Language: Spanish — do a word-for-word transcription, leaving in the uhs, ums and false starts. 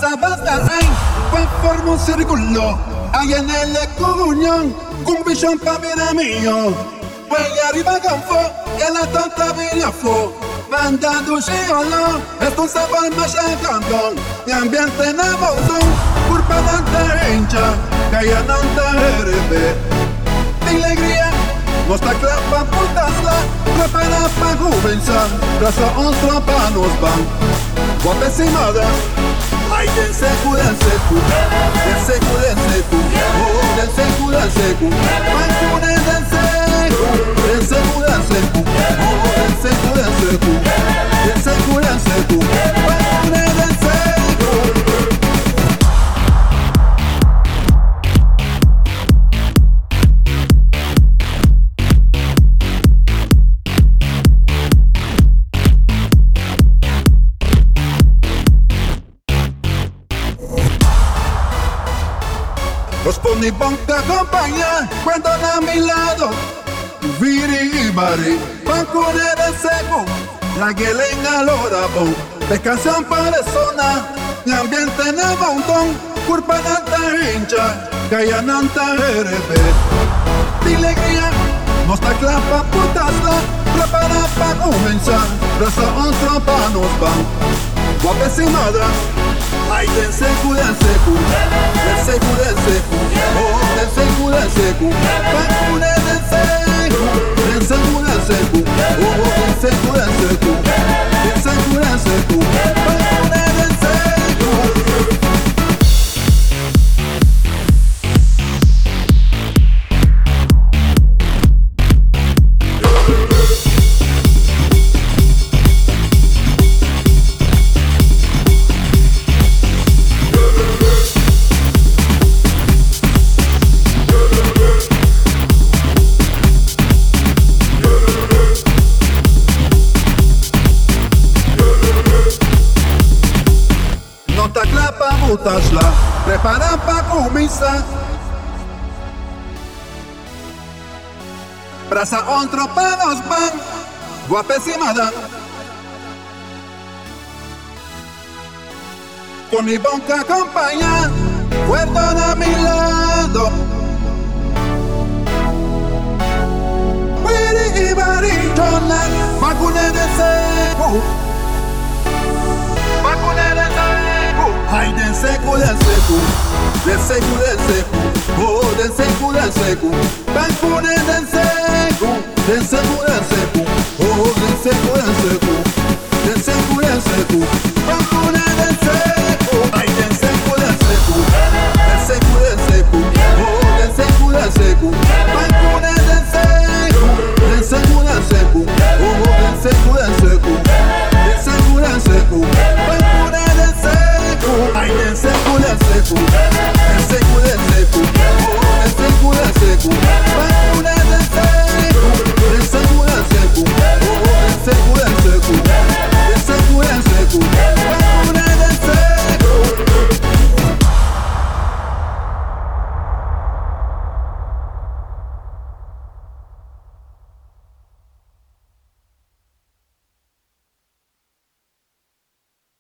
Prasa basta ay, quan forma un círculo, ahí en el comunión, con visión pa' vida mío. Pues arriba canfo, y la tanta viria fo, mandando shiolo, esto se va más en campeón, y ambiente en el botón, curva de hincha, que ya no te herede. De alegría, nos está clapa putas la, prepara pa' comenzar, prasa otro pa' nos van, guapecimada. Ay, del secu, del secu, del secu, del secu, oh, del secu, del secu, Pancune del secu, del secu, del secu, oh, del secu, del secu, del secu, del secu, Pancune del secu. Los poni te acompaña cuando a mi lado Viri y Bari, Pancune del seco, la que le engalora bon, descansan para zona, y ambiente en el montón, curva de hincha, que ya no te herede. De alegría, nos está clapa putas la, prepara pa' comenzar, raza otro pa' nos van, guapecimada. Ay, del secu, del secu, del secu, del secu, oh, del secu, del secu, Pancune del secu, del secu, del secu, oh, del secu, del secu, del secu, del secu, Pancune del secu. La prepara pa' comenzar, brasa otro pa' nos van, guapecimada. Con mi boca acompaña, puerto a mi lado. Viri y Barichona, Pancune del secu, Pancune del secu. Ay, del secu, del secu, del secu, del secu, oh, del secu, del secu, Pancune del secu, del secu, del secu.